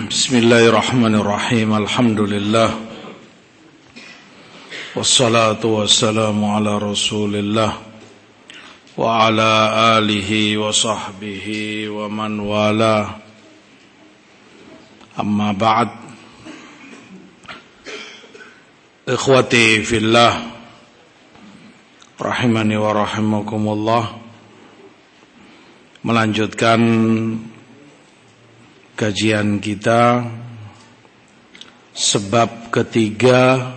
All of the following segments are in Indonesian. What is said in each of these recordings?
Bismillahirrahmanirrahim. Alhamdulillah. Wassalatu wassalamu ala Rasulillah wa ala alihi wa sahbihi wa man wala. Amma ba'd. Ikhwati fillah, rahimani wa rahimakumullah. Melanjutkan kajian kita sebab ketiga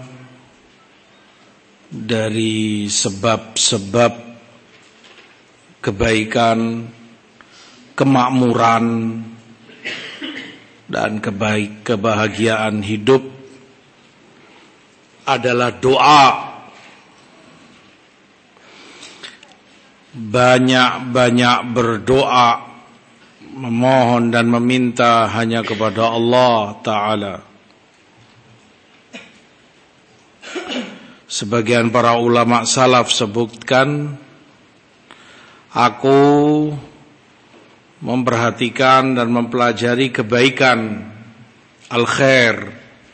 dari sebab-sebab kebaikan, kemakmuran dan kebahagiaan hidup adalah doa. Banyak-banyak berdoa, memohon dan meminta hanya kepada Allah Ta'ala. Sebagian para ulama salaf sebutkan, aku memperhatikan dan mempelajari kebaikan al-khair,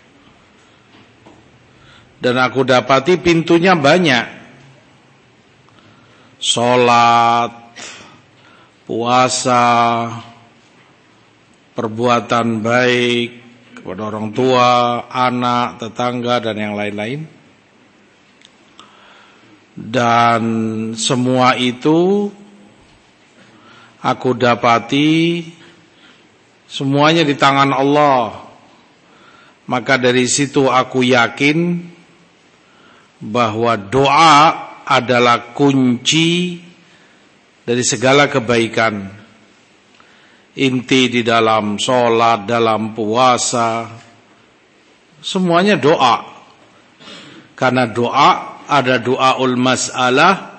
dan aku dapati pintunya banyak. Salat, puasa, perbuatan baik kepada orang tua, anak, tetangga, dan yang lain-lain. Dan semua itu aku dapati semuanya di tangan Allah. Maka dari situ aku yakin bahwa doa adalah kunci dari segala kebaikan. Inti di dalam sholat, dalam puasa, semuanya doa. Karena doa, ada doaul mas'alah,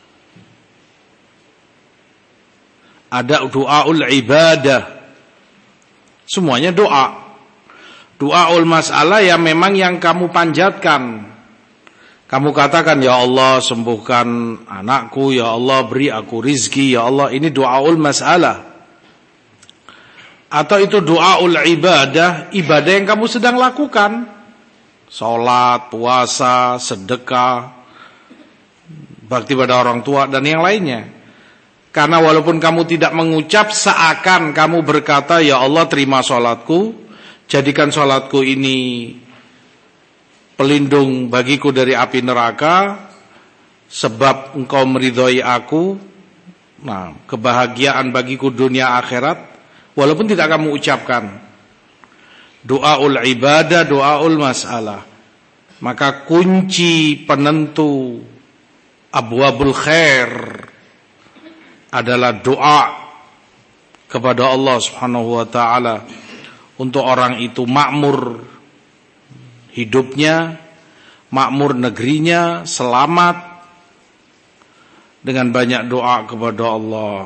ada doaul ibadah. Semuanya doa. Doaul mas'alah yang memang yang kamu panjatkan. Kamu katakan, ya Allah sembuhkan anakku, ya Allah beri aku rizki, ya Allah. Ini doaul mas'alah. Atau itu doaul ibadah, ibadah yang kamu sedang lakukan. Salat, puasa, sedekah, bakti pada orang tua, dan yang lainnya. Karena walaupun kamu tidak mengucap, seakan kamu berkata, ya Allah terima salatku, jadikan salatku ini pelindung bagiku dari api neraka, sebab engkau meridhoi aku. Nah, kebahagiaan bagiku dunia akhirat, walaupun tidak kamu ucapkan. Doaul ibadah, doaul masalah. Maka kunci penentu abwabul khair adalah doa kepada Allah Subhanahu wa taala untuk orang itu makmur hidupnya, makmur negerinya, selamat dengan banyak doa kepada Allah.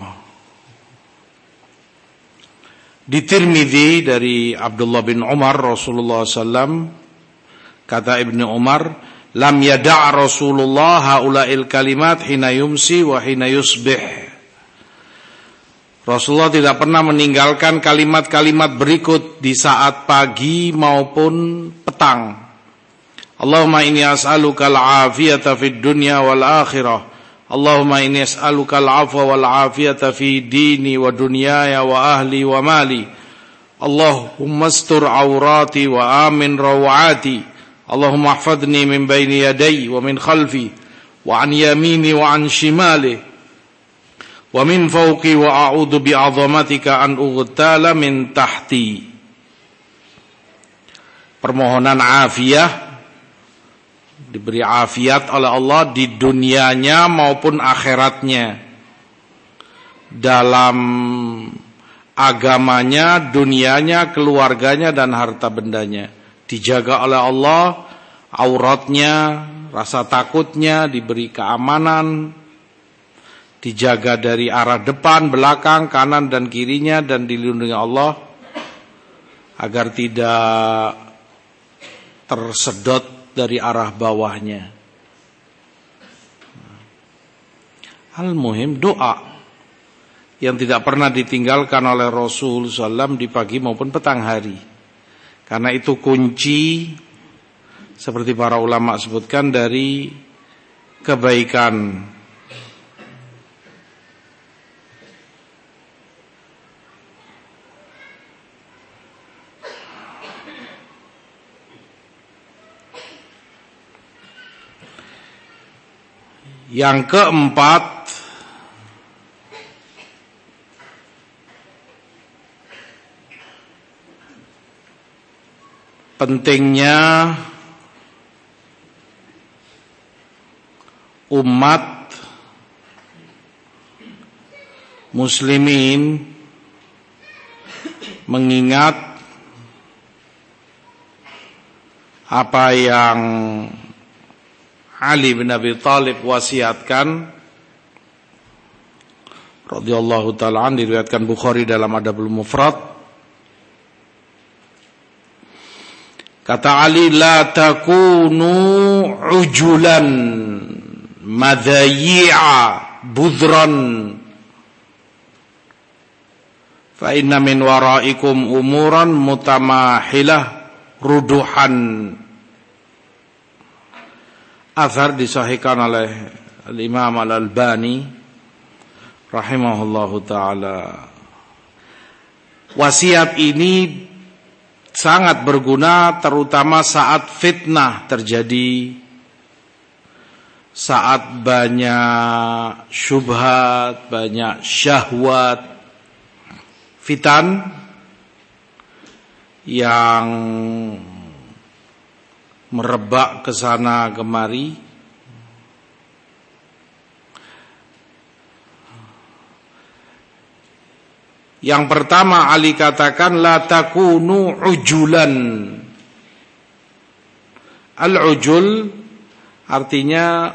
Di Tirmidzi dari Abdullah bin Umar, Rasulullah SAW, kata Ibnu Umar, lam yada' Rasulullah haula'il kalimat hina yumsi wa hina yusbih. Rasulullah tidak pernah meninggalkan kalimat-kalimat berikut di saat pagi maupun petang. Allahumma inni as'aluka al-afiyata fid dunya wal akhirah. Allahumma inni as'aluka al-'afwa wal 'afiyata fi dini wa dunyaya wa ahli wa mali. Allahumma astur 'aurati wa amin rawati. Allahumma ihfadni min baini yadayya wa min khalfi wa an yamini wa an shimali wa min fawqi wa a'udzu bi'azamatika an ughtala min tahti. Permohonan afiyah, diberi afiat oleh Allah di dunianya maupun akhiratnya, dalam agamanya, dunianya, keluarganya, dan harta bendanya. Dijaga oleh Allah, auratnya, rasa takutnya, diberi keamanan, dijaga dari arah depan, belakang, kanan, dan kirinya, dan dilindungi Allah agar tidak tersedot dari arah bawahnya. Al-muhim doa yang tidak pernah ditinggalkan oleh Rasul SAW di pagi maupun petang hari. Karena itu kunci, seperti para ulama sebutkan, dari kebaikan. Yang keempat, pentingnya umat muslimin mengingat apa yang Ali bin Abi Thalib wasiatkan radhiyallahu taala an, diriwayatkan Bukhari dalam Adabul Mufrad. Kata Ali, la takunu ujulan madhayi'a budran fa inna min waraikum umuran mutamahilah ruduhan. Athar disahihkan oleh Al-Imam Al-Albani rahimahullahu ta'ala. Wasiat ini sangat berguna terutama saat fitnah terjadi, saat banyak syubhat, banyak syahwat, fitan yang merebak ke sana kemari. Yang pertama Ali katakan, la takunu ujulan. Al-ujul artinya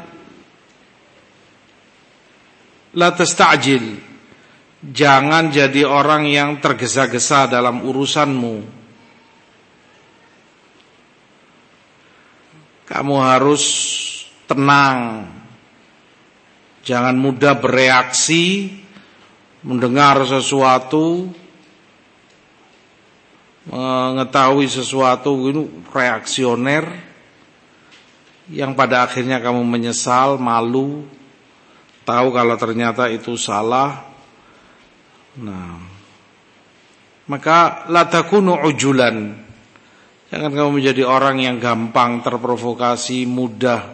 la tasta'jil. Jangan jadi orang yang tergesa-gesa dalam urusanmu. Kamu harus tenang. Jangan mudah bereaksi mendengar sesuatu, mengetahui sesuatu ini reaksioner yang pada akhirnya kamu menyesal, malu, tahu kalau ternyata itu salah. Nah, maka la takunu ujulan. Jangan kamu menjadi orang yang gampang terprovokasi, mudah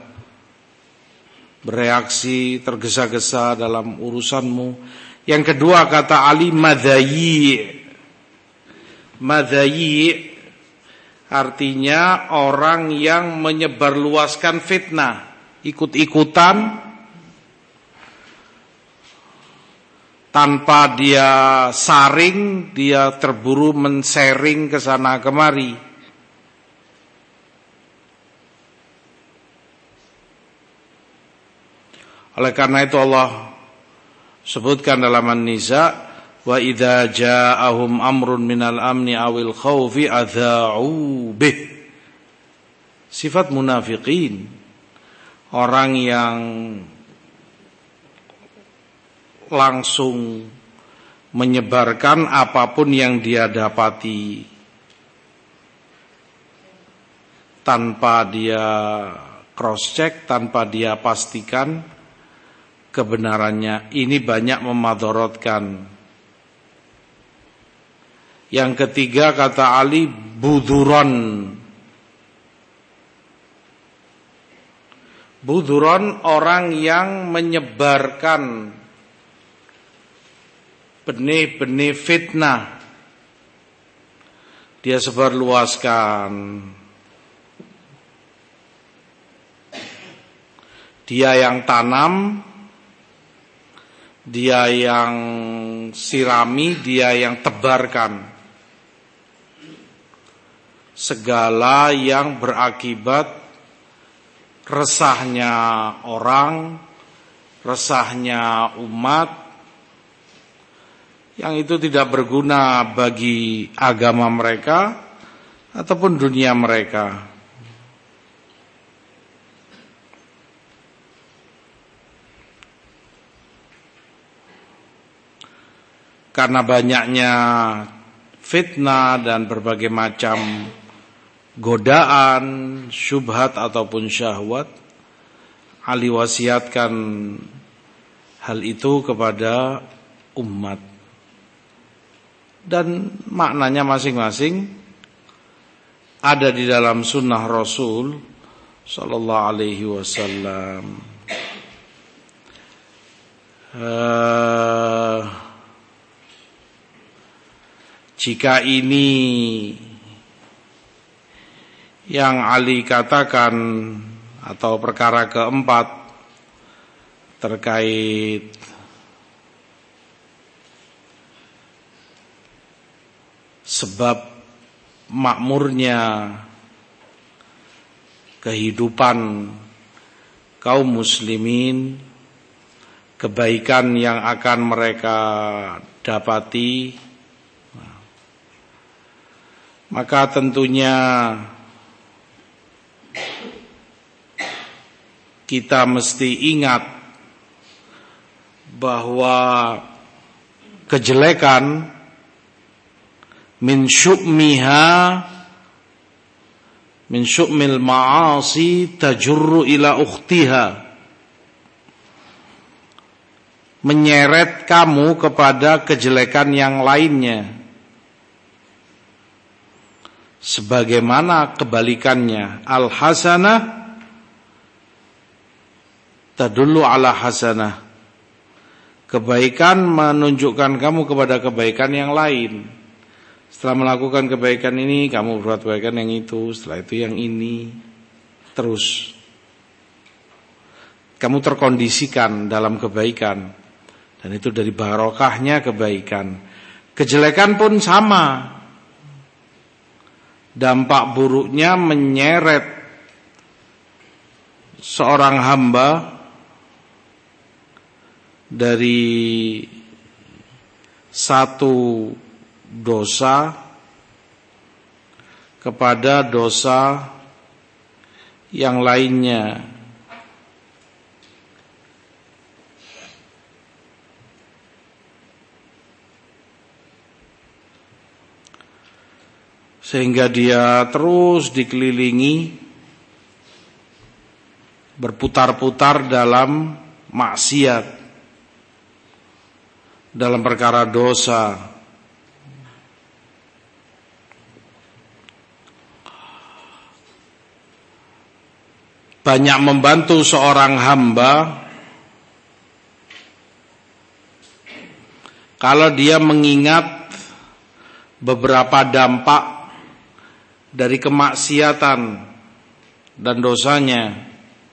bereaksi, tergesa-gesa dalam urusanmu. Yang kedua kata Ali, madhayi. Madhayi artinya orang yang menyebarluaskan fitnah, ikut-ikutan tanpa dia saring, dia terburu men-sharing ke sana kemari. Oleh karena itu Allah sebutkan dalam An-Nisa, wa idza ja'ahum amrun minal amni awil khaufi adza'u bih. Sifat munafikin, orang yang langsung menyebarkan apapun yang dia dapati tanpa dia cross check, tanpa dia pastikan kebenarannya. Ini banyak memadorotkan. Yang ketiga kata Ali, buduron. Buduron orang yang menyebarkan benih-benih fitnah. Dia sebarluaskan. Dia yang tanam, dia yang sirami, dia yang tebarkan segala yang berakibat resahnya orang, resahnya umat, yang itu tidak berguna bagi agama mereka ataupun dunia mereka. Karena banyaknya fitnah dan berbagai macam godaan, syubhat ataupun syahwat, Ali wasiatkan hal itu kepada umat. Dan maknanya masing-masing ada di dalam sunnah Rasul sallallahu alaihi wasallam. Jika ini yang Ali katakan atau perkara keempat terkait sebab makmurnya kehidupan kaum muslimin, kebaikan yang akan mereka dapati, maka tentunya kita mesti ingat bahwa kejelekan min syu'mil ma'asi tajurru ila ukhtiha, menyeret kamu kepada kejelekan yang lainnya, sebagaimana kebalikannya, al hasanah tadullu ala hasanah, kebaikan menunjukkan kamu kepada kebaikan yang lain. Setelah melakukan kebaikan ini, kamu berbuat kebaikan yang itu, setelah itu yang ini, terus kamu terkondisikan dalam kebaikan, dan itu dari barokahnya kebaikan. Kejelekan pun sama, dampak buruknya menyeret seorang hamba dari satu dosa kepada dosa yang lainnya. Sehingga dia terus dikelilingi, berputar-putar dalam maksiat, dalam perkara dosa. Banyak membantu seorang hamba kalau dia mengingat beberapa dampak dari kemaksiatan dan dosanya.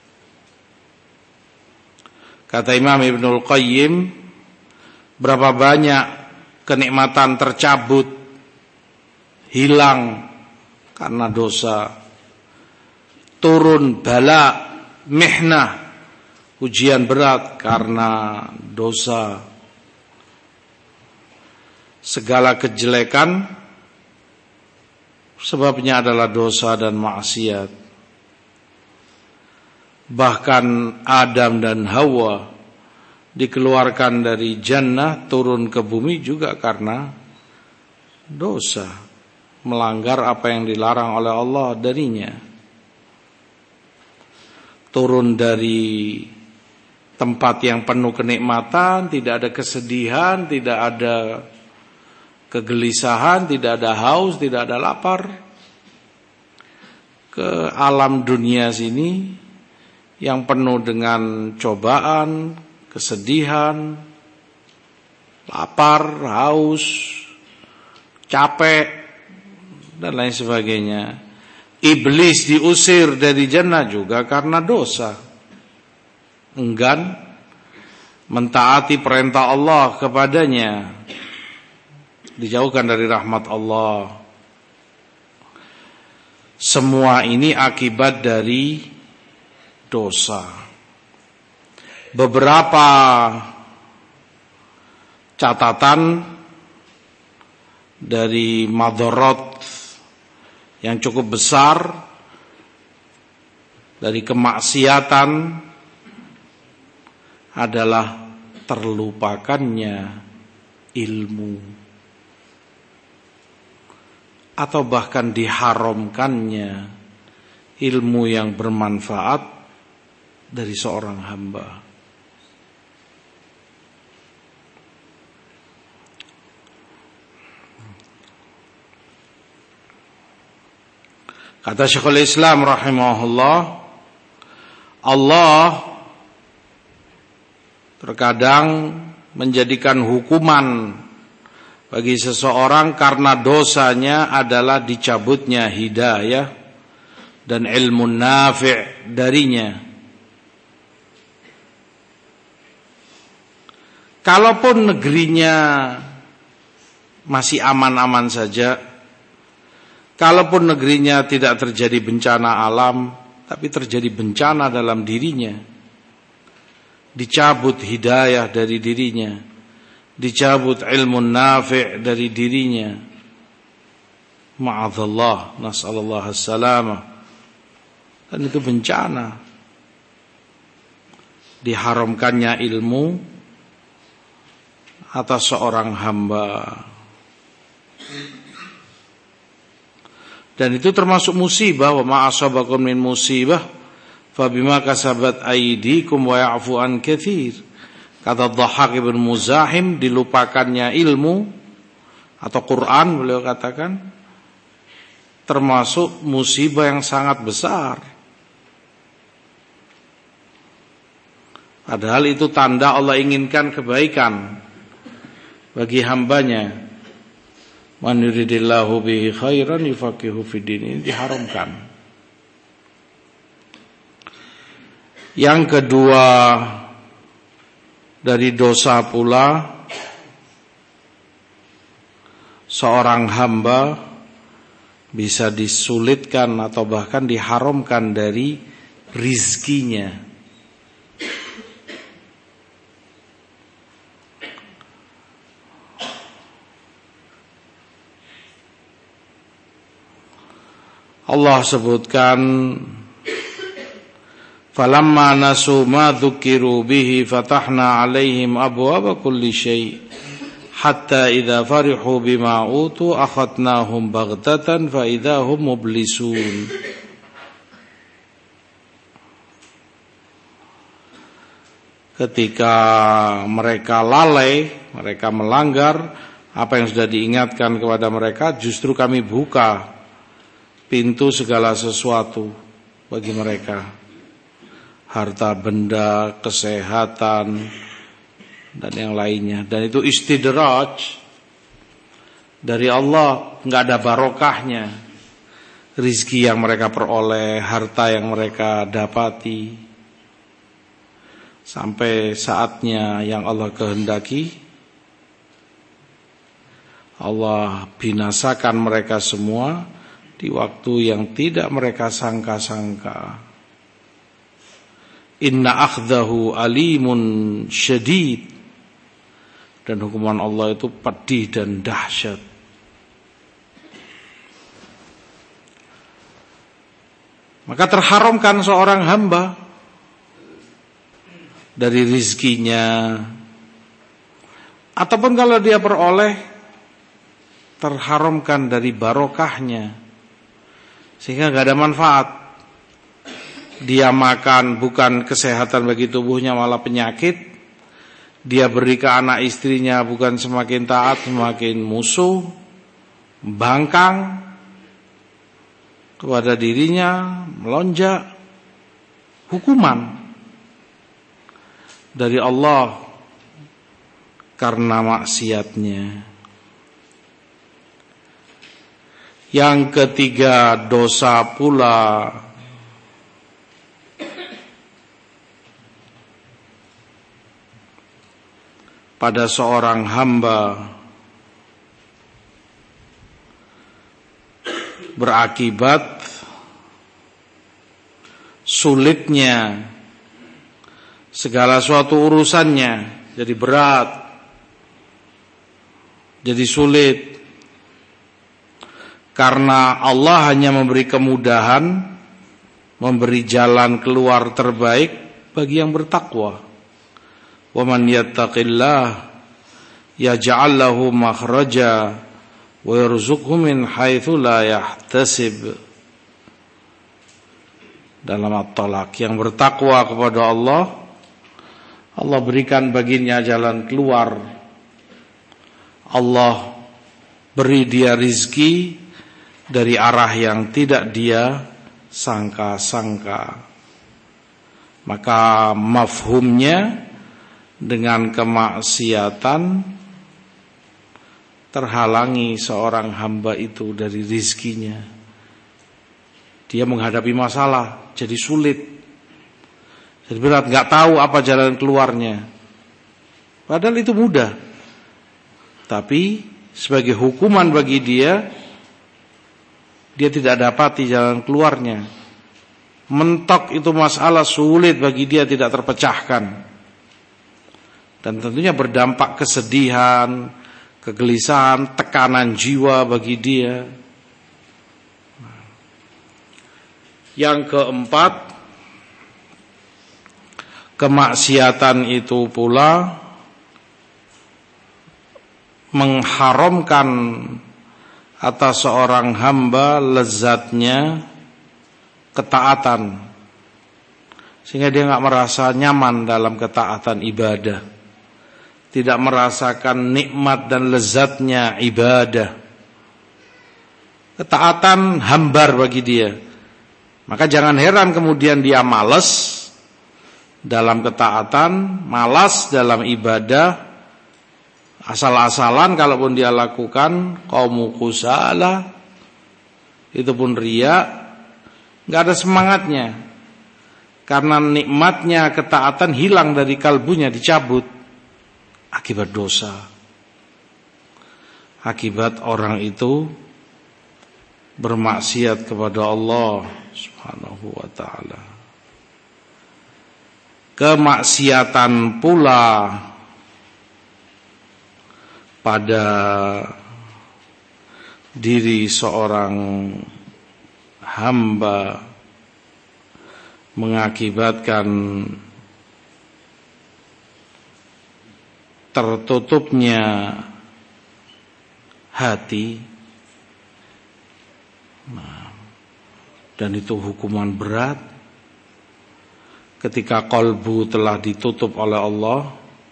Kata Imam Ibnul Qayyim, berapa banyak kenikmatan tercabut, hilang karena dosa. Turun bala, mihnah, ujian berat karena dosa. Segala kejelekan sebabnya adalah dosa dan maksiat. Bahkan Adam dan Hawa dikeluarkan dari jannah turun ke bumi juga karena dosa, melanggar apa yang dilarang oleh Allah darinya. Turun dari tempat yang penuh kenikmatan, tidak ada kesedihan, tidak ada kegelisahan, tidak ada haus, tidak ada lapar, ke alam dunia sini yang penuh dengan cobaan, kesedihan, lapar, haus, capek, dan lain sebagainya. Iblis diusir dari jannah juga karena dosa, enggan mentaati perintah Allah kepadanya, dijauhkan dari rahmat Allah. Semua ini akibat dari dosa. Beberapa catatan dari madharat yang cukup besar dari kemaksiatan adalah terlupakannya ilmu. atau bahkan diharamkannya ilmu yang bermanfaat dari seorang hamba. Kata Syekhul Islam rahimahullah, Allah terkadang menjadikan hukuman bagi seseorang karena dosanya adalah dicabutnya hidayah dan ilmu nafi' darinya. Kalaupun negerinya masih aman-aman saja, kalaupun negerinya tidak terjadi bencana alam, tapi terjadi bencana dalam dirinya, dicabut hidayah dari dirinya, dicabut ilmu nafi' dari dirinya, ma'adzallah, nas'alullah as-salamah, dan itu bencana. Diharamkannya ilmu atas seorang hamba. Dan itu termasuk musibah. Wa ma asabakum min musibah fabima kasabat aydikum wa ya'fu an katsir. Kata Dhahhak ibn Muzahim, dilupakannya ilmu atau Quran, beliau katakan, termasuk musibah yang sangat besar. Padahal itu tanda Allah inginkan kebaikan bagi hambanya. Man yuridillahu bihi khairan yufaqihu fid din, ini diharamkan. Yang kedua dari dosa pula, seorang hamba bisa disulitkan atau bahkan diharamkan dari rizkinya. Allah sebutkan, falamma nasu ma dzukiru bihi fatahna alaihim abwaaba kulli syai' hatta idza farihu bima utu akhadnahum baghtatan fa idza hum mublisun. Ketika mereka lalai, mereka melanggar apa yang sudah diingatkan kepada mereka, justru kami buka pintu segala sesuatu bagi mereka, harta benda, kesehatan, dan yang lainnya. Dan itu istidraj dari Allah, nggak ada barokahnya rizki yang mereka peroleh, harta yang mereka dapati, sampai saatnya yang Allah kehendaki, Allah binasakan mereka semua di waktu yang tidak mereka sangka-sangka. Inna akhdahu alimun syadid, dan hukuman Allah itu pedih dan dahsyat. Maka terharamkan seorang hamba dari rizkinya, ataupun kalau dia peroleh, terharamkan dari barokahnya, sehingga gak ada manfaat. Dia makan bukan kesehatan bagi tubuhnya, malah penyakit. Dia beri ke anak istrinya bukan semakin taat, semakin musuh, bangkang kepada dirinya, melonjak. Hukuman dari Allah karena maksiatnya. Yang ketiga dosa pula pada seorang hamba berakibat sulitnya segala suatu urusannya, jadi berat, jadi sulit. Karena Allah hanya memberi kemudahan, memberi jalan keluar terbaik bagi yang bertakwa. Wa man yattaqillah yaj'al lahu makhraja wa yarzuqhu min haitsu la yahtasib. Dalam at-Talaq, yang bertakwa kepada Allah, Allah berikan baginya jalan keluar. Allah beri dia rizki dari arah yang tidak dia sangka-sangka. Maka mafhumnya dengan kemaksiatan terhalangi seorang hamba itu dari rizkinya. Dia menghadapi masalah jadi sulit, jadi berat, nggak tahu apa jalan keluarnya. Padahal itu mudah, tapi sebagai hukuman bagi dia, dia tidak dapati jalan keluarnya. Mentok itu masalah sulit bagi dia, tidak terpecahkan, dan tentunya berdampak kesedihan, kegelisahan, tekanan jiwa bagi dia. Yang keempat, kemaksiatan itu pula mengharamkan atas seorang hamba lezatnya ketaatan, sehingga dia enggak merasa nyaman dalam ketaatan ibadah, tidak merasakan nikmat dan lezatnya ibadah. Ketaatan hambar bagi dia. Maka jangan heran kemudian dia malas dalam ketaatan, malas dalam ibadah, asal-asalan kalaupun dia lakukan, qaumu kusala, itu pun riya, enggak ada semangatnya. Karena nikmatnya ketaatan hilang dari kalbunya, dicabut akibat dosa. Akibat orang itu bermaksiat kepada Allah Subhanahu wa ta'ala. Kemaksiatan pula pada diri seorang hamba mengakibatkan tertutupnya hati, dan itu hukuman berat ketika qalbu telah ditutup oleh Allah,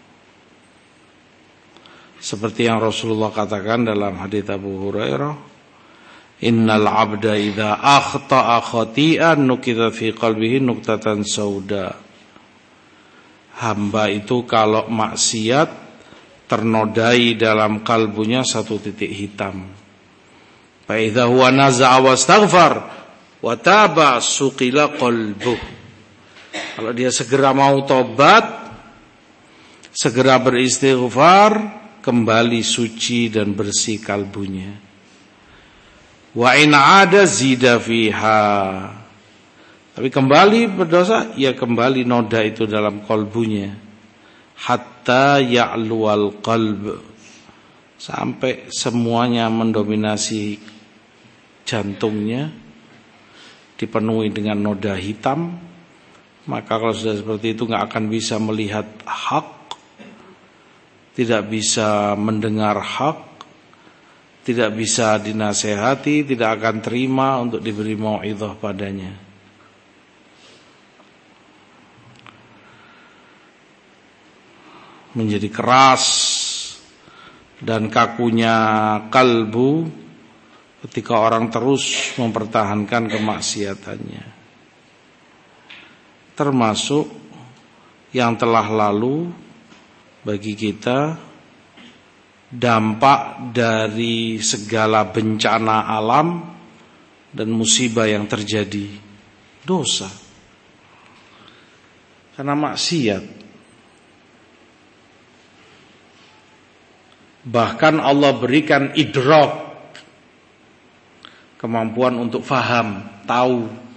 seperti yang Rasulullah katakan dalam hadits Abu Hurairah, innal abda idza akhta'a khati'an nukita fi qalbihi nuqtatan sauda. Hamba itu kalau maksiat ternodai dalam kalbunya satu titik hitam. Fa idza huwa naza'a wastaghfar wa taba suqila qalbuh. Kalau dia segera mau tobat, segera beristighfar, kembali suci dan bersih kalbunya. Wa in 'ada zida fiha. Tapi kembali berdosa, ya kembali noda itu dalam kalbunya. Hatta ya'luwal qalb, sampai semuanya mendominasi jantungnya, dipenuhi dengan noda hitam. Maka kalau sudah seperti itu nggak akan bisa melihat hak, tidak bisa mendengar hak, tidak bisa dinasehati, tidak akan terima untuk diberi mau'izah padanya. Menjadi keras dan kakunya kalbu ketika orang terus mempertahankan kemaksiatannya. Termasuk yang telah lalu bagi kita, dampak dari segala bencana alam dan musibah yang terjadi, dosa karena maksiat. Bahkan Allah berikan idrak, kemampuan untuk faham, tahu.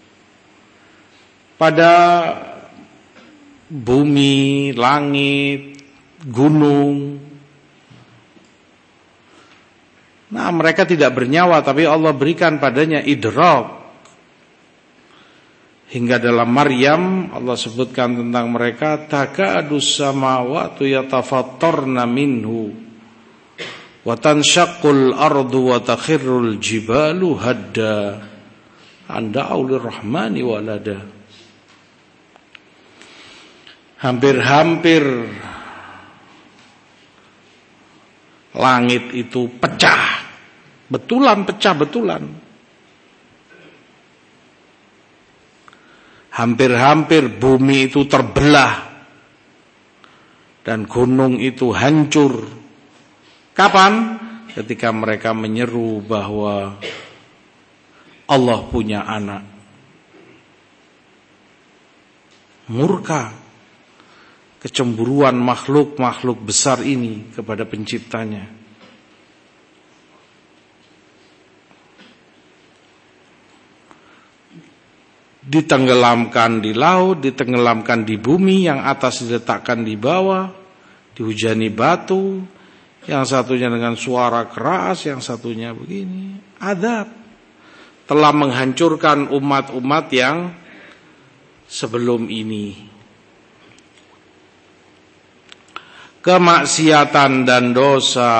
Pada bumi, langit, gunung, nah mereka tidak bernyawa, tapi Allah berikan padanya idrak. Hingga dalam Maryam Allah sebutkan tentang mereka, takadus samawati yatafattarna minhu wa wa tanshaqqul ardu wa takhirrul jibalu hadda an da'u lirrahmani walada. Hampir-hampir langit itu pecah, pecah betulan. Hampir-hampir bumi itu terbelah dan gunung itu hancur. Kapan? Ketika mereka menyeru bahwa Allah punya anak. Murka, kecemburuan makhluk-makhluk besar ini kepada penciptanya. Ditenggelamkan di laut, ditenggelamkan di bumi, yang atas diletakkan di bawah, dihujani batu, yang satunya dengan suara keras, yang satunya begini. Azab telah menghancurkan umat-umat yang sebelum ini. Kemaksiatan dan dosa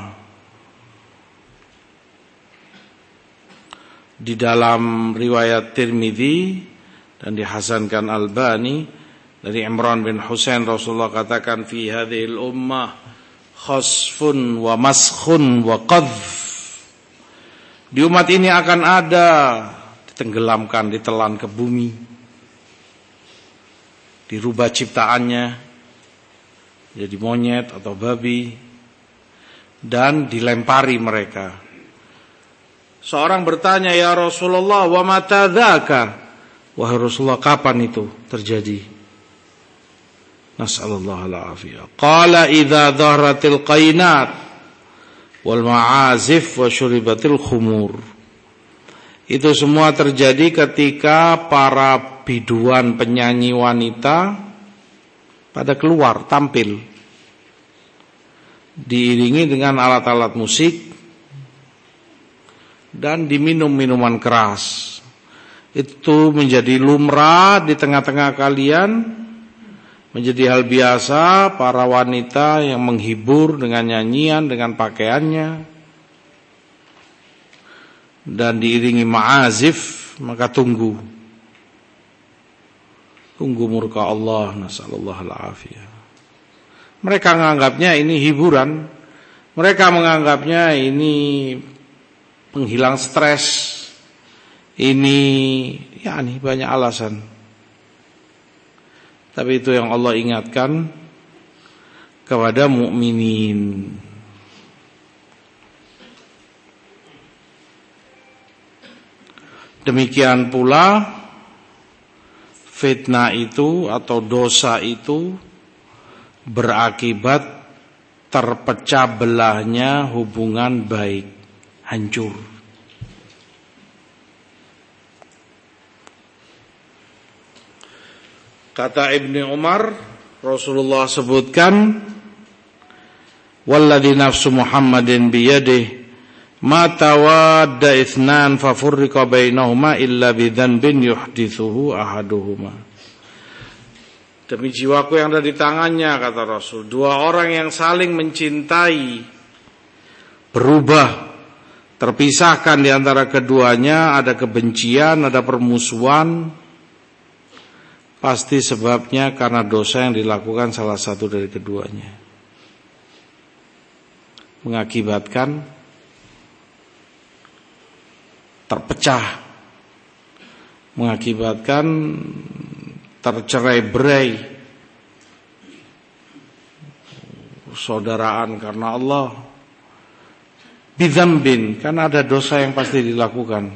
di dalam riwayat Tirmidzi dan dihasankan Albani dari Imran bin Husain, Rasulullah katakan fi hadhil ummah khasfun wa maskhun wa qadhf. Di umat ini akan ada ditenggelamkan, ditelan ke bumi, dirubah ciptaannya jadi monyet atau babi, dan dilempari mereka. Seorang bertanya, ya Rasulullah, wa mata dzaka? Wahai Rasulullah, kapan itu terjadi? Nas'alullah al-afiyah. Qala idza dhahratil qainat wal ma'azif wa syuribatil khumur. Itu semua terjadi ketika para biduan penyanyi wanita pada keluar tampil, diiringi dengan alat-alat musik dan diminum minuman keras. Itu menjadi lumrah di tengah-tengah kalian, menjadi hal biasa para wanita yang menghibur dengan nyanyian, dengan pakaiannya, dan diiringi ma'azif. Maka tunggu murka Allah. Nasallallahu al-afiyah. Mereka menganggapnya ini hiburan, mereka menganggapnya ini penghilang stres, ini banyak alasan. Tapi itu yang Allah ingatkan kepada mukminin. Demikian pula fitnah itu atau dosa itu berakibat terpecah belahnya hubungan baik, hancur. Kata Ibnu Umar, Rasulullah sebutkan, walladzi nafsu Muhammadin biyadihi ma tawadda itsnan fa furriqa bainahuma illa bidzanbin yuhditsuhu ahaduhuma. Demi jiwaku yang ada di tangannya, kata Rasul, dua orang yang saling mencintai berubah, terpisahkan di antara keduanya, ada kebencian, ada permusuhan, pasti sebabnya karena dosa yang dilakukan salah satu dari keduanya, mengakibatkan terpecah, mengakibatkan tercerai-berai saudaraan karena Allah, bidzambin, karena ada dosa yang pasti dilakukan.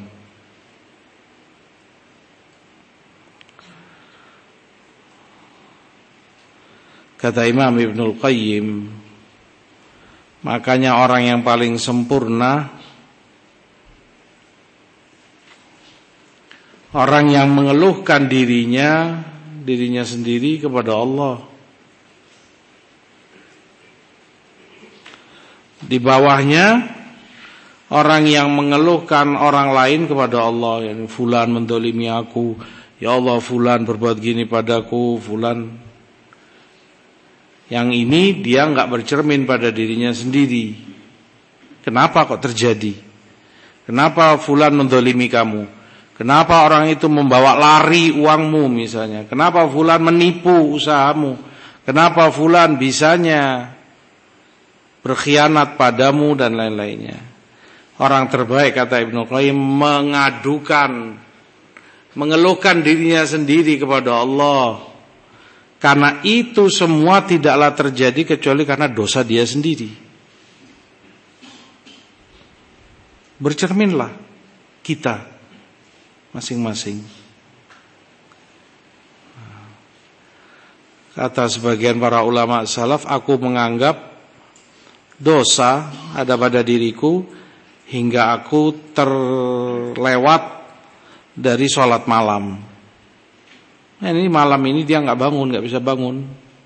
Kata Imam Ibnul Qayyim, makanya orang yang paling sempurna, orang yang mengeluhkan dirinya sendiri kepada Allah. Di bawahnya orang yang mengeluhkan orang lain kepada Allah, yang fulan mendolimi aku, ya Allah fulan berbuat gini padaku, fulan. Yang ini dia enggak bercermin pada dirinya sendiri. Kenapa kok terjadi? Kenapa fulan mendolimi kamu? Kenapa orang itu membawa lari uangmu misalnya? Kenapa fulan menipu usahamu? Kenapa fulan bisanya berkhianat padamu dan lain-lainnya? Orang terbaik kata Ibnu Qayyim mengeluhkan dirinya sendiri kepada Allah. Karena itu semua tidaklah terjadi kecuali karena dosa dia sendiri. Bercerminlah kita masing-masing. Kata sebagian para ulama salaf, aku menganggap dosa ada pada diriku hingga aku terlewat dari sholat malam. Nah, ini malam ini dia nggak bangun, nggak bisa bangun,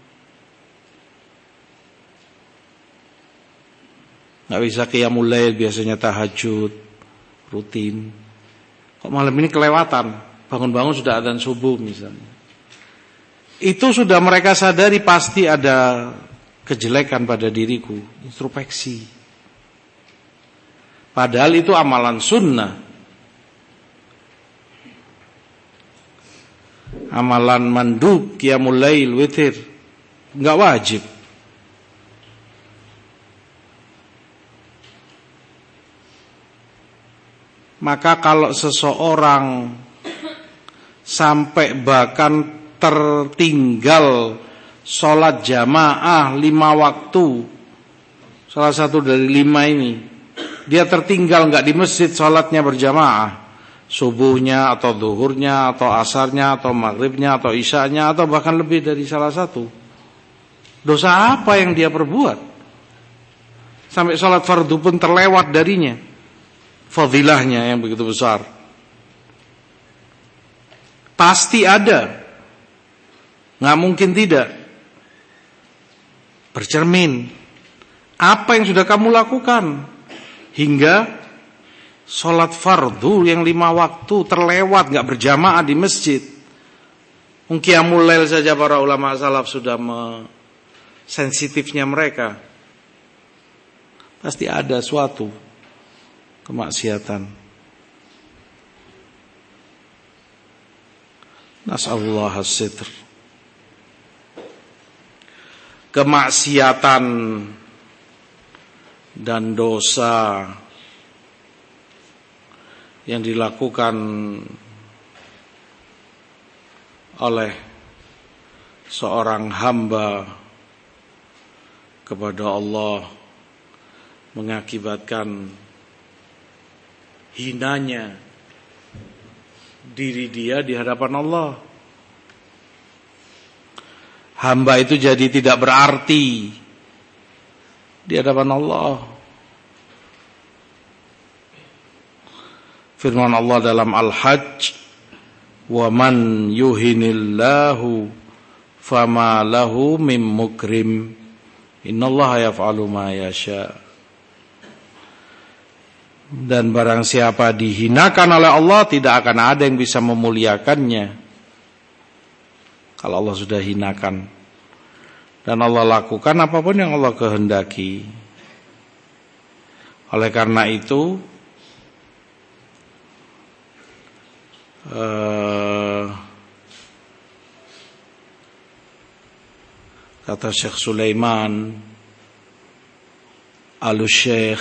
nggak bisa qiyamul lail, biasanya tahajud rutin. Kok malam ini kelewatan, bangun-bangun sudah adzan subuh misalnya. Itu sudah mereka sadari pasti ada kejelekan pada diriku, introspeksi. Padahal itu amalan sunnah. Amalan mandub, qiyamul lail, witir, enggak wajib. Maka kalau seseorang sampai bahkan tertinggal sholat jamaah 5 waktu, salah satu dari 5 ini, dia tertinggal enggak di masjid sholatnya berjamaah, subuhnya atau zuhurnya atau asarnya atau maghribnya atau isyanya atau bahkan lebih dari salah satu. Dosa apa yang dia perbuat sampai sholat fardu pun terlewat darinya, fadilahnya yang begitu besar? Pasti ada, gak mungkin tidak. Bercermin, apa yang sudah kamu lakukan hingga sholat fardu yang 5 waktu terlewat, gak berjamaah di masjid. Qiyamul lail saja para ulama salaf sudah sensitifnya mereka. Pasti ada suatu kemaksiatan. Nas'alullah as-sitr. Kemaksiatan dan dosa yang dilakukan oleh seorang hamba kepada Allah mengakibatkan hinanya diri dia di hadapan Allah. Hamba itu jadi tidak berarti di hadapan Allah. Firman Allah dalam Al-Hajj, "Wa man yuhinillahu fama lahu mim mukrim. Innallaha yaf'alu ma yasha." Dan barang siapa dihinakan oleh Allah, tidak akan ada yang bisa memuliakannya. Kalau Allah sudah hinakan, dan Allah lakukan apapun yang Allah kehendaki. Oleh karena itu, kata Syekh Sulaiman Al-Syekh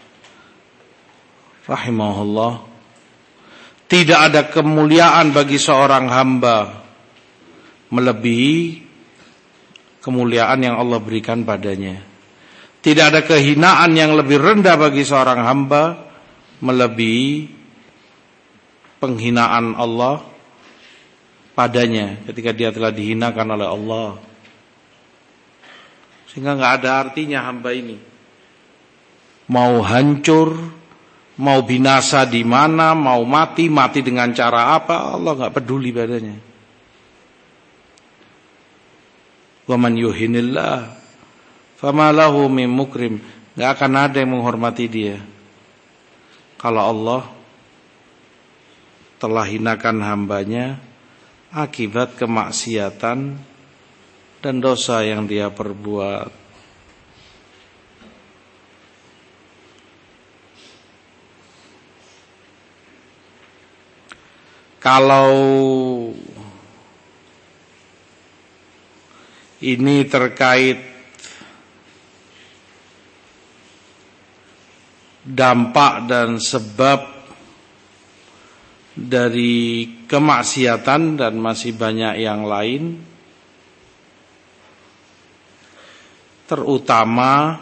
rahimahullah, tidak ada kemuliaan bagi seorang hamba melebihi kemuliaan yang Allah berikan padanya. Tidak ada kehinaan yang lebih rendah bagi seorang hamba melebihi penghinaan Allah padanya ketika dia telah dihinakan oleh Allah. Sehingga gak ada artinya hamba ini mau hancur, mau binasa di mana, mau mati dengan cara apa, Allah gak peduli padanya. Wa man yuhinillah fama lahu mim mukrim. Gak akan ada yang menghormati dia kalau Allah telah hinakan hambanya akibat kemaksiatan dan dosa yang dia perbuat. Kalau ini terkait dampak dan sebab dari kemaksiatan dan masih banyak yang lain, terutama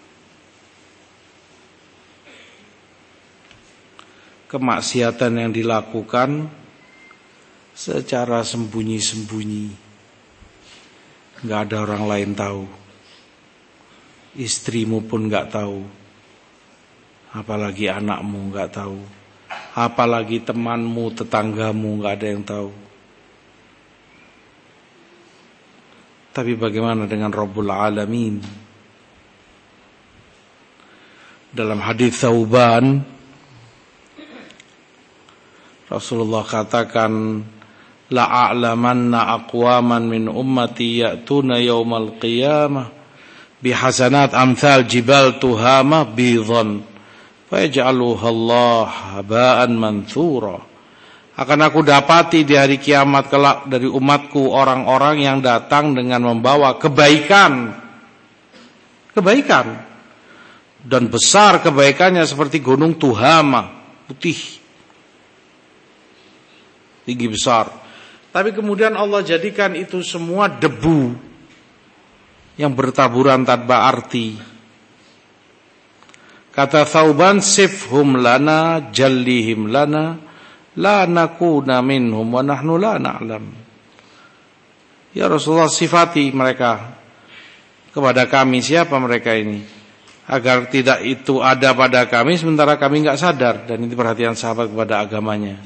kemaksiatan yang dilakukan secara sembunyi-sembunyi, nggak ada orang lain tahu, istrimu pun nggak tahu, apalagi anakmu nggak tahu, apalagi temanmu, tetanggamu, nggak ada yang tahu. Tapi bagaimana dengan Rabbul Alamin? Dalam hadis Thauban, Rasulullah katakan, la a'lamanna aqwaman min ummati ya'tuna yaumal qiyamah bihasanat amthal jibal tuhama bidhan fayaj'aluha Allah haba'an manthura. Akan aku dapati di hari kiamat kelak dari umatku orang-orang yang datang dengan membawa kebaikan dan besar kebaikannya seperti gunung Tuhama, putih, tinggi besar. Tapi kemudian Allah jadikan itu semua debu yang bertaburan tanpa arti. Kata Thauban, sifhum lana jallihim lana la nakuna minhum wa nahnu la na'lam. Ya Rasulullah, sifati mereka kepada kami, siapa mereka ini, agar tidak itu ada pada kami sementara kami enggak sadar. Dan itu perhatian sahabat kepada agamanya.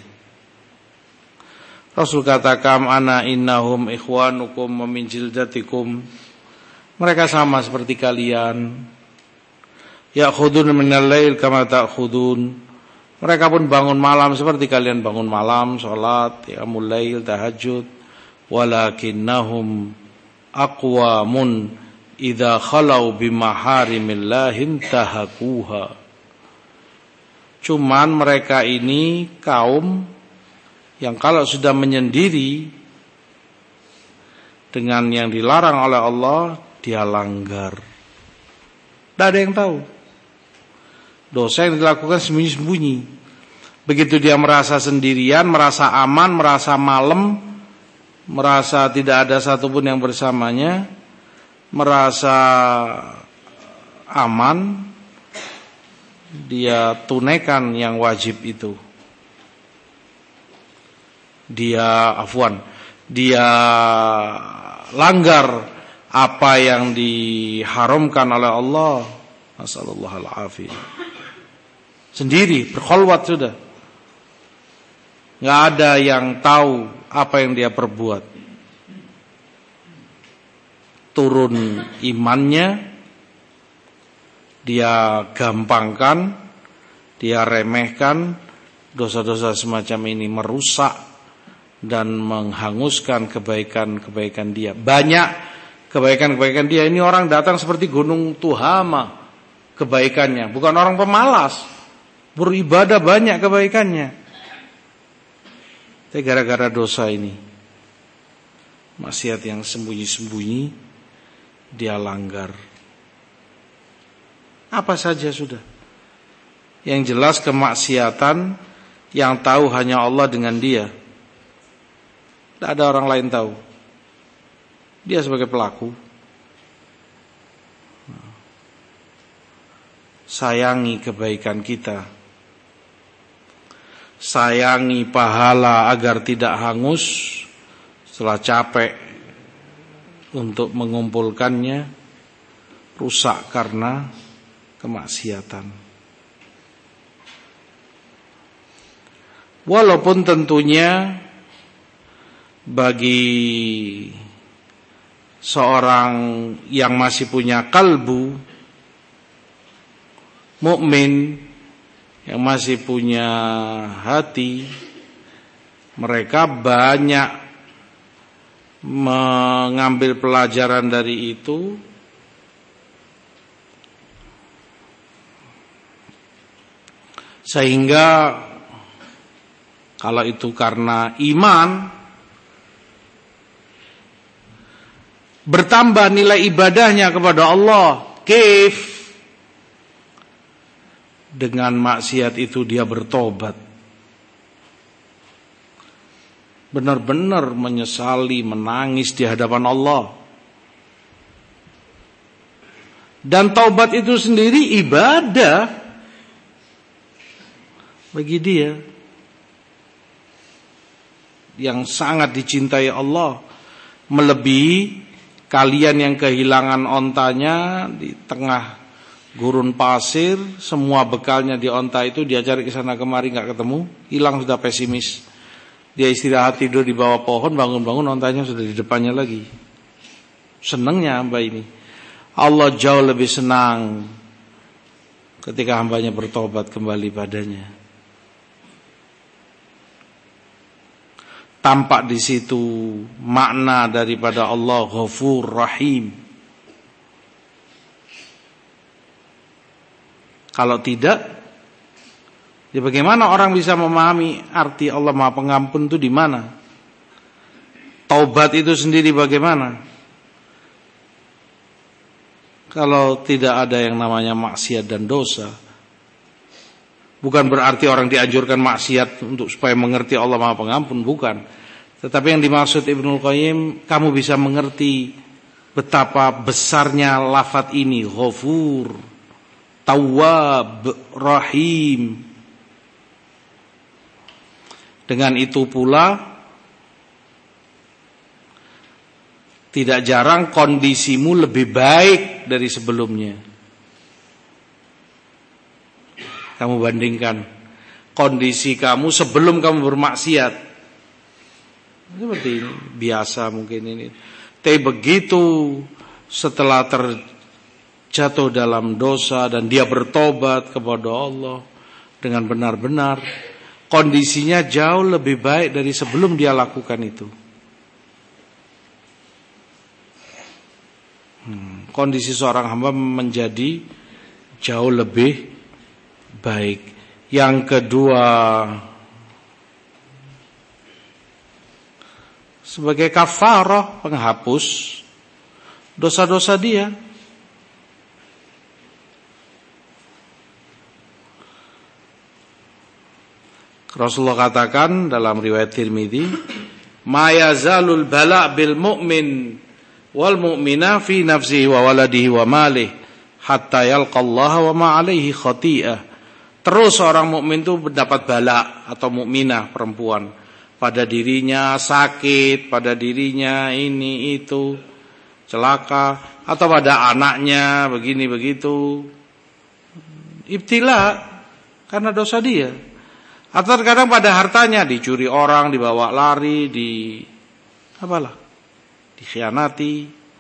Rasul katakan, ana innahum ikhwanukum wa min jildatikum. Mereka sama seperti kalian. Ya'khudun minal lail kama ta'khudun. Mereka pun bangun malam seperti kalian bangun malam, salat, qiyamul lail, tahajud. Walakinnahum aqwamun idza khalau bimaharimillahi tahakuha. Cuman mereka ini kaum yang kalau sudah menyendiri dengan yang dilarang oleh Allah, dia langgar. Tidak ada yang tahu. Dosa yang dilakukan sembunyi-sembunyi. Begitu dia merasa sendirian, merasa aman, merasa malam, merasa tidak ada satupun yang bersamanya, merasa aman, dia tunaikan yang wajib itu. Dia langgar apa yang diharamkan oleh Allah. Nasallallahu alaihi. Sendiri berkholwat sudah, nggak ada yang tahu apa yang dia perbuat. Turun imannya, dia gampangkan, dia remehkan. Dosa-dosa semacam ini merusak dan menghanguskan kebaikan-kebaikan dia. Banyak kebaikan-kebaikan dia. Ini orang datang seperti gunung Tuhama kebaikannya, bukan orang pemalas, beribadah banyak kebaikannya. Tapi gara-gara dosa ini, maksiat yang sembunyi-sembunyi, dia langgar. Apa saja sudah. Yang jelas kemaksiatan yang tahu hanya Allah dengan dia. Tidak ada orang lain tahu. Dia sebagai pelaku. Sayangi kebaikan kita. Sayangi pahala agar tidak hangus setelah capek untuk mengumpulkannya, rusak karena kemaksiatan. Walaupun tentunya bagi seorang yang masih punya kalbu mukmin, yang masih punya hati, mereka banyak mengambil pelajaran dari itu, sehingga Kalau itu karena iman, bertambah nilai ibadahnya kepada Allah. Kif? Dengan maksiat itu dia bertobat, benar-benar menyesali, menangis di hadapan Allah. Dan taubat itu sendiri ibadah bagi dia yang sangat dicintai Allah, melebihi kalian yang kehilangan ontanya di tengah gurun pasir, semua bekalnya di onta itu, dia cari ke sana kemari nggak ketemu, hilang, sudah pesimis. Dia istirahat tidur di bawah pohon, bangun-bangun ontanya sudah di depannya lagi. Senangnya hamba ini. Allah jauh lebih senang ketika hambanya bertobat kembali padanya. Tampak di situ makna daripada Allah Ghafur Rahim. Kalau tidak, ya bagaimana orang bisa memahami arti Allah Maha Pengampun itu di mana? Taubat itu sendiri bagaimana? Kalau tidak ada yang namanya maksiat dan dosa. Bukan berarti orang dianjurkan maksiat untuk supaya mengerti Allah Maha Pengampun, bukan. Tetapi yang dimaksud Ibnul Qayyim, kamu bisa mengerti betapa besarnya lafaz ini, Ghafur, Tawwab, Rahim. Dengan itu pula tidak jarang kondisimu lebih baik dari sebelumnya. Kamu bandingkan kondisi kamu sebelum kamu bermaksiat. Seperti ini, biasa mungkin ini. Tapi begitu setelah terjatuh dalam dosa dan dia bertobat kepada Allah dengan benar-benar, kondisinya jauh lebih baik dari sebelum dia lakukan itu. Kondisi seorang hamba menjadi jauh lebih baik. Yang kedua, sebagai kafarah, penghapus dosa-dosa dia. Rasulullah katakan dalam riwayat Tirmidzi, "Ma yazalul bala' bil mu'min wal mu'mina fi nafsihi wa waladihi wa malihi hatta yalqallaha wa ma 'alaihi khati'ah." Terus orang mukmin itu mendapat bala atau mukminah perempuan pada dirinya, sakit pada dirinya, ini itu, celaka, atau pada anaknya begini begitu, ibtila karena dosa dia. Atau terkadang pada hartanya, dicuri orang, dibawa lari, dikhianati,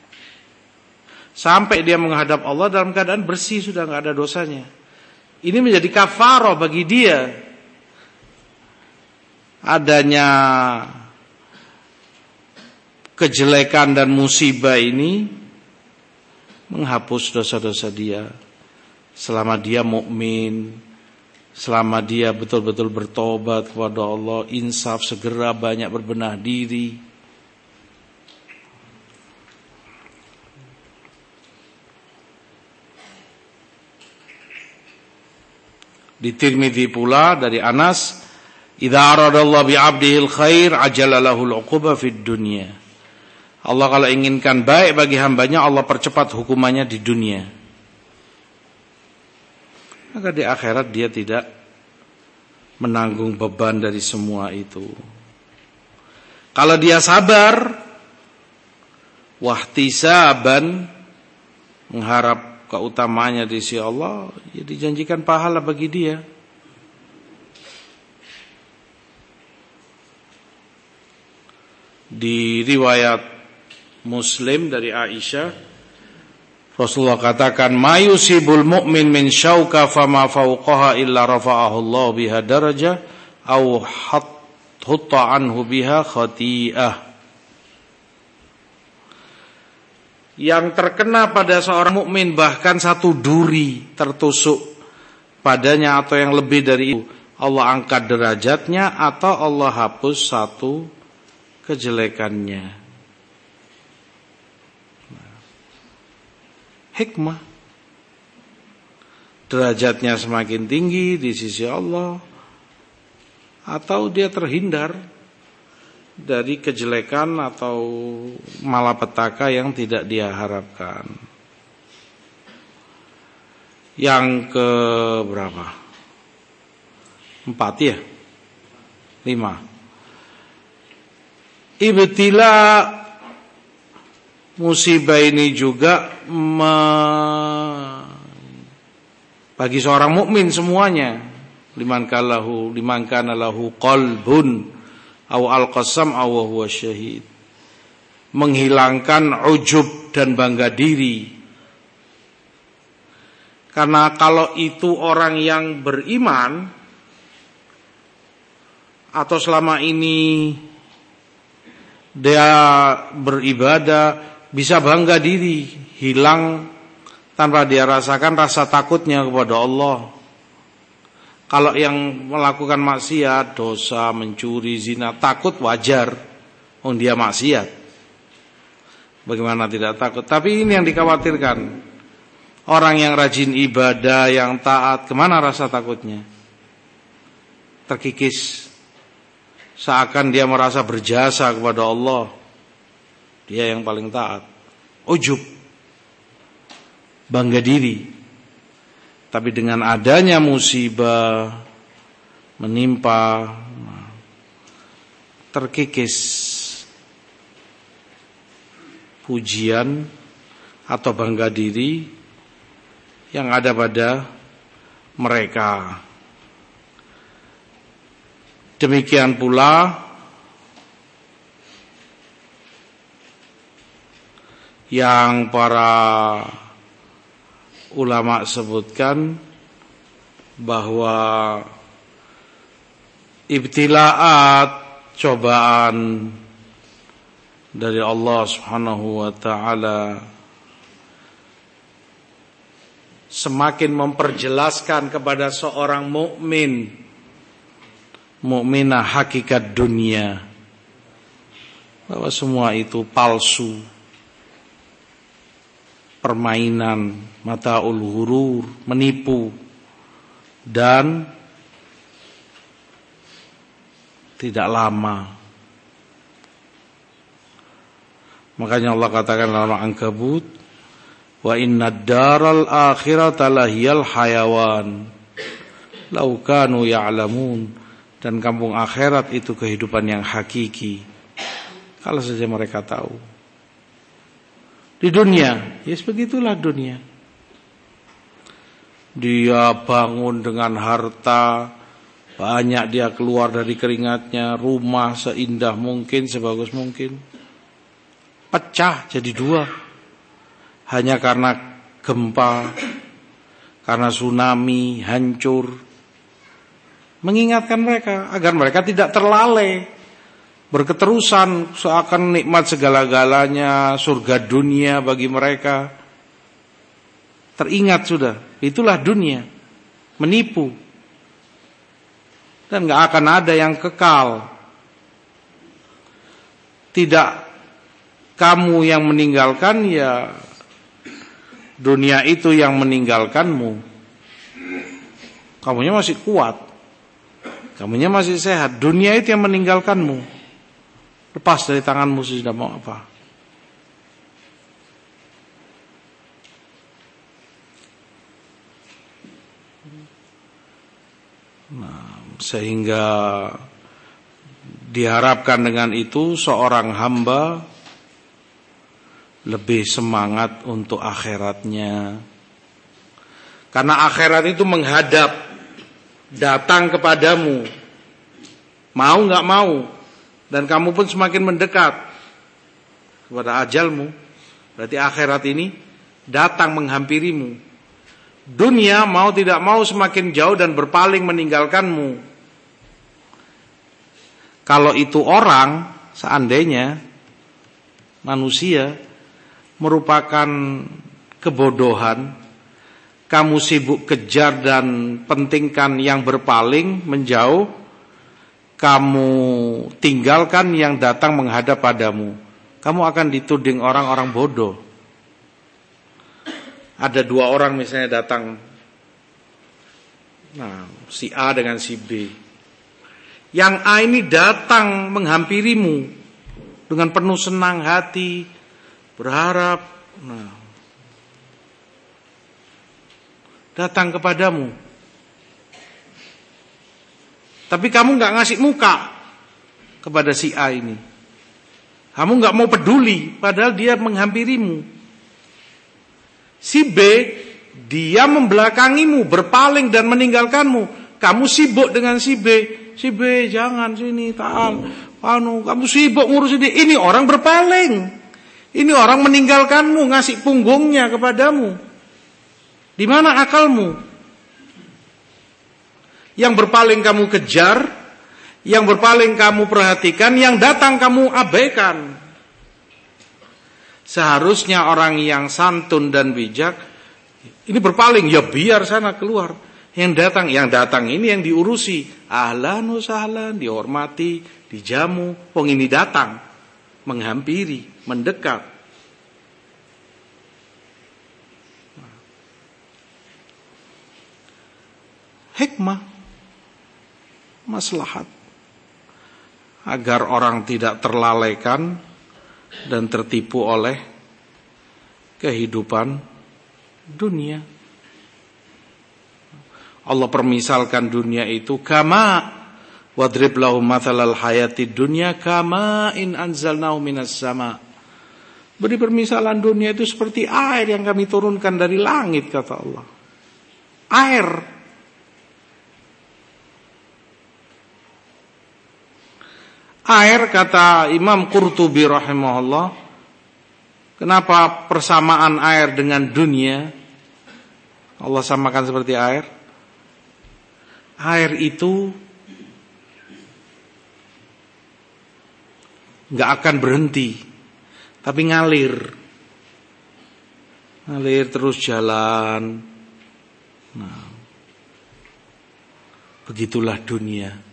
sampai dia menghadap Allah dalam keadaan bersih, sudah nggak ada dosanya. Ini menjadi kafarah bagi dia. Adanya kejelekan dan musibah ini menghapus dosa-dosa dia. Selama dia mukmin, selama dia betul-betul bertobat kepada Allah, insaf, segera banyak berbenah diri. Di Tirmidzi pula dari Anas, "Idza aradallahu bi'abdihil khair ajala lahul 'uquba fid dunya." Allah kalau inginkan baik bagi hambanya, Allah percepat hukumannya di dunia. Maka di akhirat dia tidak menanggung beban dari semua itu. Kalau dia sabar, wahtisaban, mengharap keutamanya di sisi Allah, ya dijanjikan pahala bagi dia. Di riwayat Muslim dari Aisyah, Rasulullah katakan, "Ma yusibul mu'min min syauka fama fawqaha illa rafa'ahu Allah biha darajah aw hatta anhu biha khati'ah." Yang terkena pada seorang mukmin bahkan satu duri tertusuk padanya atau yang lebih dari itu, Allah angkat derajatnya atau Allah hapus satu kejelekannya. Hikmah. Derajatnya semakin tinggi di sisi Allah, atau dia terhindar dari kejelekan atau malapetaka yang tidak dia harapkan. Yang ke berapa? 4 ya? 5. Ibtila, musibah ini juga bagi seorang mukmin semuanya. Liman kana lahu qalbun aw al-qasam aw huwa syahid. Menghilangkan ujub dan bangga diri. Karena kalau itu orang yang beriman atau selama ini dia beribadah, bisa bangga diri, hilang tanpa dia rasakan rasa takutnya kepada Allah. Kalau yang melakukan maksiat, dosa, mencuri, zina, takut wajar, dia maksiat. Bagaimana tidak takut? Tapi ini yang dikhawatirkan. Orang yang rajin ibadah, yang taat, kemana rasa takutnya? Terkikis. Seakan dia merasa berjasa kepada Allah. Dia yang paling taat. Ujub. Bangga diri. Tapi dengan adanya musibah menimpa, terkikis pujian atau bangga diri yang ada pada mereka. Demikian pula yang para ulama sebutkan bahwa ibtilaat, cobaan dari Allah Subhanahu wa taala semakin memperjelaskan kepada seorang mukminah hakikat dunia, bahwa semua itu palsu, permainan, mataul ghurur, menipu, dan tidak lama. Makanya Allah katakan dalam Ankabut, wa innad daral akhirata lahiyal hayawan law kanu ya'lamun, dan kampung akhirat itu kehidupan yang hakiki kalau saja mereka tahu. Di dunia, ya begitulah dunia. Dia bangun dengan harta, banyak dia keluar dari keringatnya, rumah seindah mungkin, sebagus mungkin, pecah jadi 2 hanya karena gempa, karena tsunami, hancur. Mengingatkan mereka agar mereka tidak terlalai, berketerusan seakan nikmat segala-galanya, surga dunia bagi mereka. Teringat sudah, itulah dunia, menipu. Dan gak akan ada yang kekal. Tidak kamu yang meninggalkan, ya dunia itu yang meninggalkanmu. Kamunya masih kuat, kamunya masih sehat, dunia itu yang meninggalkanmu. Lepas dari tanganmu sudah mau apa? Nah, sehingga diharapkan dengan itu seorang hamba lebih semangat untuk akhiratnya. Karena akhirat itu menghadap, datang kepadamu, mau gak mau. Dan kamu pun semakin mendekat kepada ajalmu. Berarti akhirat ini datang menghampirimu. Dunia mau tidak mau semakin jauh dan berpaling meninggalkanmu. Kalau itu orang, seandainya manusia, merupakan kebodohan kamu sibuk kejar dan pentingkan yang berpaling menjauh, kamu tinggalkan yang datang menghadap padamu, kamu akan dituding orang-orang bodoh. Ada dua orang misalnya datang, nah, si A dengan si B. Yang A ini datang menghampirimu dengan penuh senang hati, berharap, nah, datang kepadamu. Tapi kamu gak ngasih muka kepada si A ini. Kamu gak mau peduli, padahal dia menghampirimu. Si B, dia membelakangimu, berpaling dan meninggalkanmu. Kamu sibuk dengan si B. Si B, jangan sini, ta'al. Kamu sibuk ngurus ini. Ini orang berpaling. Ini orang meninggalkanmu, ngasih punggungnya kepadamu. Di mana akalmu? Yang berpaling kamu kejar, yang berpaling kamu perhatikan, yang datang kamu abaikan. Seharusnya orang yang santun dan bijak, ini berpaling, ya biar sana keluar. Yang datang ini yang diurusi. Ahlan wa sahlan, dihormati, dijamu. Wong ini datang, menghampiri, mendekat. Hikmah, maslahat, agar orang tidak terlalaikan dan tertipu oleh kehidupan dunia. Allah permisalkan dunia itu kama wadrib lahum mathalal hayatid dunya kama in anzalnahu minas sama. Beri permisalan dunia itu seperti air yang kami turunkan dari langit, kata Allah. Air. Air, kata Imam Qurtubi rahimahullah, kenapa persamaan air dengan dunia Allah samakan seperti air? Air itu gak akan berhenti, tapi ngalir terus jalan. Nah, begitulah dunia.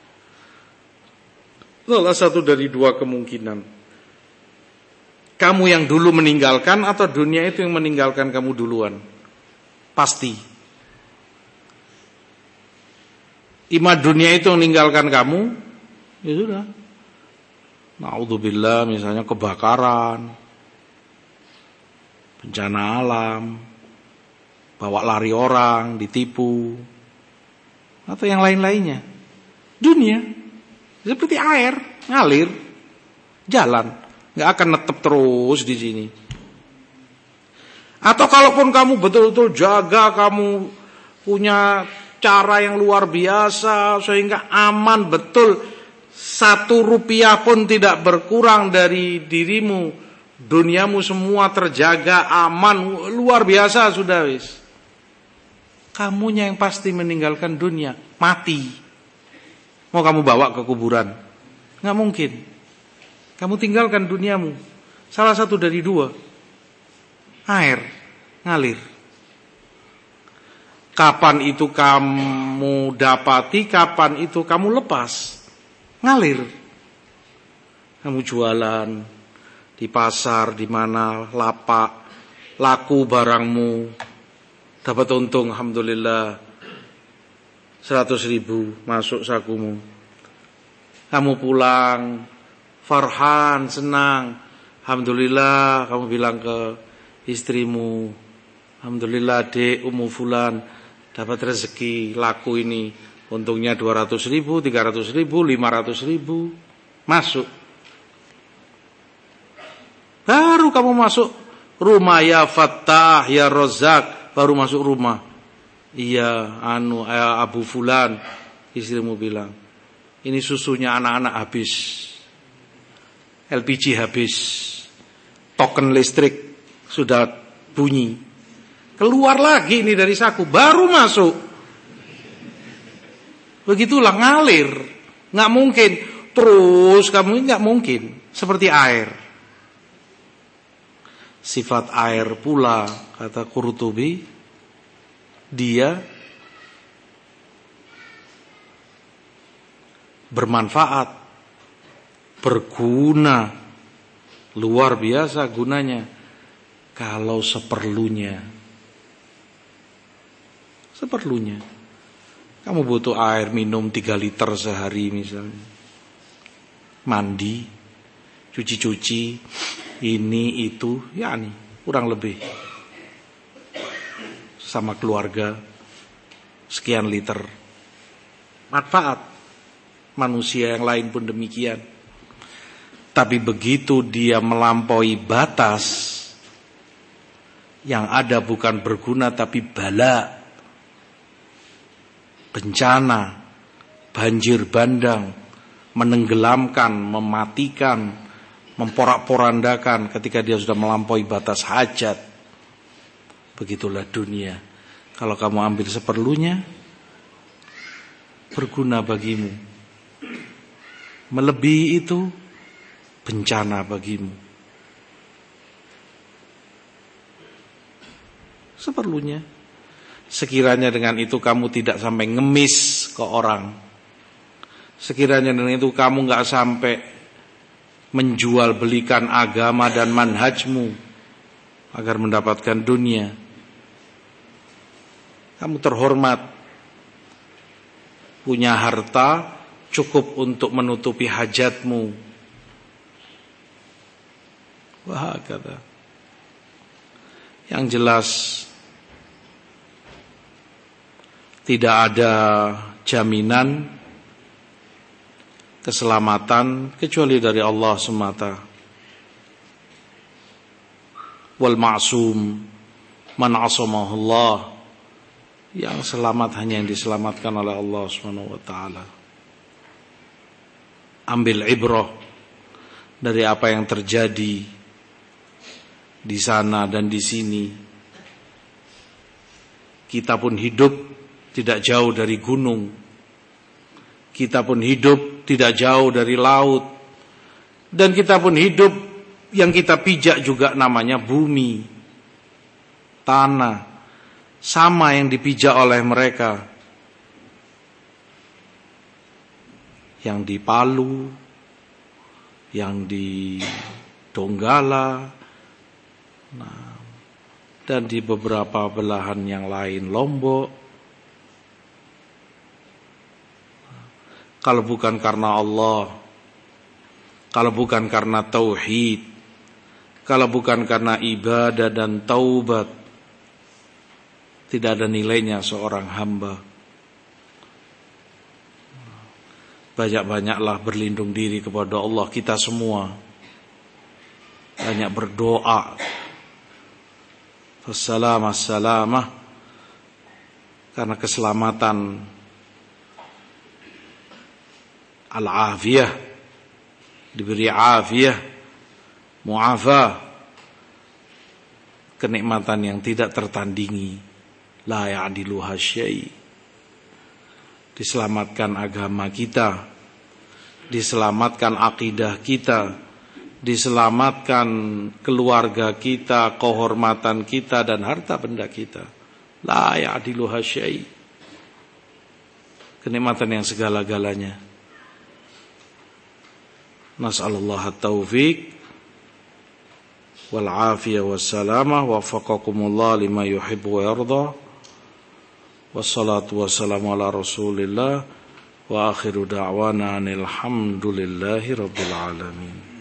Salah satu dari dua kemungkinan. Kamu yang dulu meninggalkan atau dunia itu yang meninggalkan kamu duluan. Pasti. Ima dunia itu yang meninggalkan kamu, ya sudah. Na'udzubillah, misalnya kebakaran, bencana alam, bawa lari orang, ditipu, atau yang lain-lainnya. Dunia seperti air, ngalir, jalan, nggak akan netep terus di sini. Atau kalaupun kamu betul-betul jaga, kamu punya cara yang luar biasa sehingga aman betul, 1 rupiah pun tidak berkurang dari dirimu, duniamu semua terjaga, aman, luar biasa sudah wis. Kamunya yang pasti meninggalkan dunia, mati. Mau kamu bawa ke kuburan? Nggak mungkin. Kamu tinggalkan duniamu. Salah satu dari dua. Air, ngalir. Kapan itu kamu dapati, kapan itu kamu lepas. Ngalir. Kamu jualan di pasar, di mana lapak, laku barangmu, dapat untung, alhamdulillah. 100.000 masuk sakumu. Kamu pulang, farhan, senang. Alhamdulillah, kamu bilang ke istrimu, alhamdulillah dek, fulan, dapat rezeki, laku ini. Untungnya 200.000, 300.000, 500.000. Masuk. Baru kamu masuk rumah, ya Fattah, ya Rozak. Baru masuk rumah. Iya, Abu Fulan, istrimu bilang, ini susunya anak-anak habis, LPG habis, token listrik sudah bunyi. Keluar lagi ini dari saku, baru masuk. Begitulah ngalir, nggak mungkin terus kamu, nggak mungkin seperti air. Sifat air pula, kata Qurtubi, dia bermanfaat, berguna, luar biasa gunanya kalau seperlunya. Seperlunya. Kamu butuh air minum 3 liter sehari misalnya. Mandi, cuci-cuci, ini itu, ya nih, kurang lebih. Sama keluarga, sekian liter. Manfaat. Manusia yang lain pun demikian. Tapi begitu dia melampaui batas, yang ada bukan berguna tapi bala, bencana, banjir bandang, menenggelamkan, mematikan, memporak-porandakan ketika dia sudah melampaui batas hajat. Begitulah dunia. Kalau kamu ambil seperlunya, berguna bagimu. Melebihi itu, bencana bagimu. Seperlunya. Sekiranya dengan itu kamu tidak sampai ngemis ke orang. Sekiranya dengan itu kamu gak sampai menjual belikan agama dan manhajmu agar mendapatkan dunia. Kamu terhormat, punya harta cukup untuk menutupi hajatmu. Wah, kata. Yang jelas tidak ada jaminan keselamatan kecuali dari Allah semata. Wal ma'sum man 'asamahullah. Yang selamat hanya yang diselamatkan oleh Allah Subhanahu wa taala. Ambil ibrah dari apa yang terjadi di sana dan di sini. Kita pun hidup tidak jauh dari gunung. Kita pun hidup tidak jauh dari laut. Dan kita pun hidup yang kita pijak juga namanya bumi, tanah. Sama yang dipijak oleh mereka. Yang di Palu, yang di Donggala, nah, dan di beberapa belahan yang lain, Lombok. Kalau bukan karena Allah, kalau bukan karena tauhid, kalau bukan karena ibadah dan taubat, tidak ada nilainya seorang hamba. Banyak-banyaklah berlindung diri kepada Allah kita semua. Banyak berdoa. Wassalamah, karena keselamatan, al-afiyah, diberi afiyah, mu'afah, kenikmatan yang tidak tertandingi. La ya'diluha syai'. Diselamatkan agama kita, diselamatkan akidah kita, diselamatkan keluarga kita, kehormatan kita dan harta benda kita. La ya'diluha syai'. Kenikmatan yang segala-galanya. Nas'alullah at-taufiq wal afiyah wassalamah wa wafaqakumullah lima yuhibbu wa yarda. Wassalatu wassalamu ala rasulillah wa akhiru da'wana alhamdulillahi rabbil alamin.